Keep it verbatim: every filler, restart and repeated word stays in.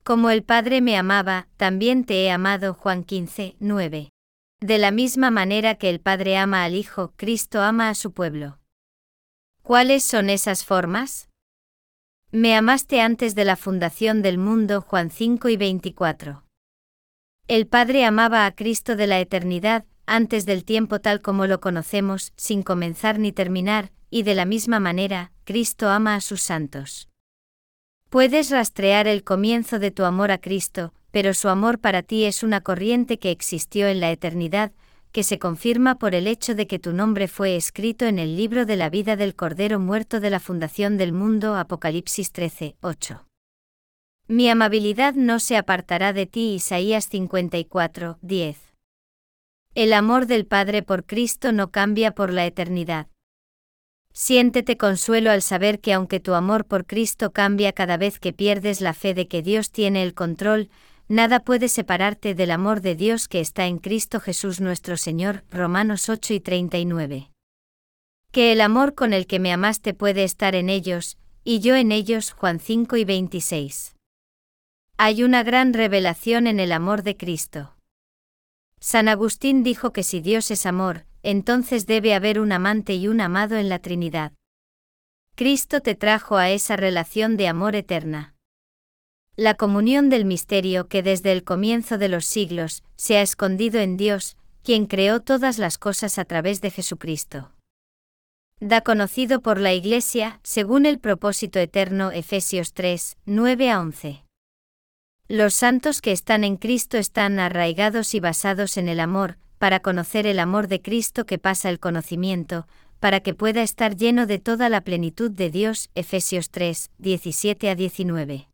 Como el Padre me amaba, también te he amado. Juan quince, nueve. De la misma manera que el Padre ama al Hijo, Cristo ama a su pueblo. ¿Cuáles son esas formas? Me amaste antes de la fundación del mundo. Juan cinco y veinticuatro. El Padre amaba a Cristo de la eternidad, antes del tiempo tal como lo conocemos, sin comenzar ni terminar, y de la misma manera, Cristo ama a sus santos. Puedes rastrear el comienzo de tu amor a Cristo, pero su amor para ti es una corriente que existió en la eternidad, que se confirma por el hecho de que tu nombre fue escrito en el libro de la vida del Cordero muerto de la fundación del mundo. Apocalipsis trece, ocho. Mi amabilidad no se apartará de ti. Isaías cincuenta y cuatro, diez. El amor del Padre por Cristo no cambia por la eternidad. Siéntete consuelo al saber que aunque tu amor por Cristo cambia cada vez que pierdes la fe de que Dios tiene el control, nada puede separarte del amor de Dios que está en Cristo Jesús nuestro Señor. Romanos ocho y treinta y nueve. Que el amor con el que me amaste puede estar en ellos, y yo en ellos. Juan cinco y veintiséis. Hay una gran revelación en el amor de Cristo. San Agustín dijo que si Dios es amor, entonces debe haber un amante y un amado en la Trinidad. Cristo te trajo a esa relación de amor eterna. La comunión del misterio que desde el comienzo de los siglos se ha escondido en Dios, quien creó todas las cosas a través de Jesucristo. Da conocido por la Iglesia, según el propósito eterno. Efesios tres, nueve a once. Los santos que están en Cristo están arraigados y basados en el amor, para conocer el amor de Cristo que pasa el conocimiento, para que pueda estar lleno de toda la plenitud de Dios. Efesios tres, diecisiete a diecinueve.